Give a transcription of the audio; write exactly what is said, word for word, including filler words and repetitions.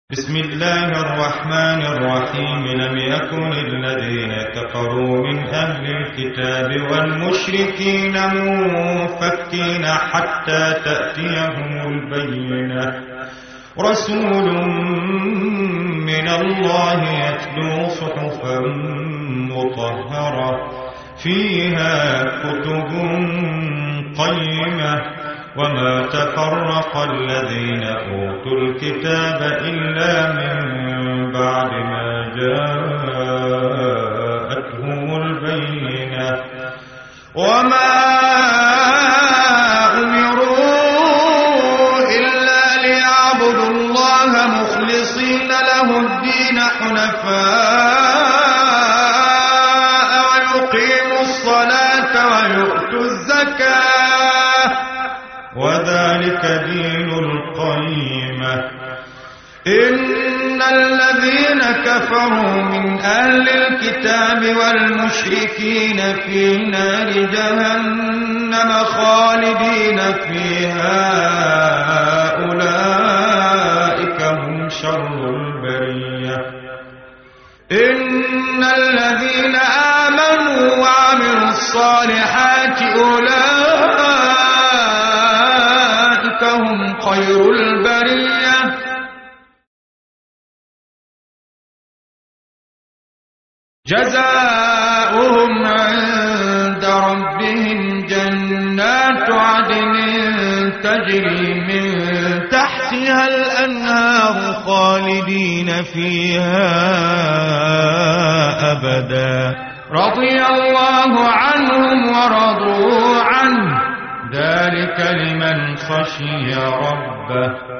بسم الله الرحمن الرحيم. لم يكن الذين كفروا من أهل الكتاب والمشركين منفكين حتى تأتيهم البينة، رسول من الله يتلو صحفا مطهرة فيها كتب قيمة، وما تفرق الذين أوتوا الكتاب إلا من بعد ما جاءتهم البينة، وما أمروا إلا ليعبدوا الله مخلصين له الدين حنفاء ويقيموا الصلاة ويؤتوا الزكاة، وذلك دين القيمة. إن الذين كفروا من أهل الكتاب والمشركين في نار جهنم خالدين فيها أولئك هم شر البرية. إن الذين آمنوا وعملوا الصالحات أولئك هم خير البرية. جزاؤهم عند ربهم جنات عدن تجري من تحتها الأنهار خالدين فيها أبدا، رضي الله عنهم ورضوا عنه، ذلك لمن خشي ربه.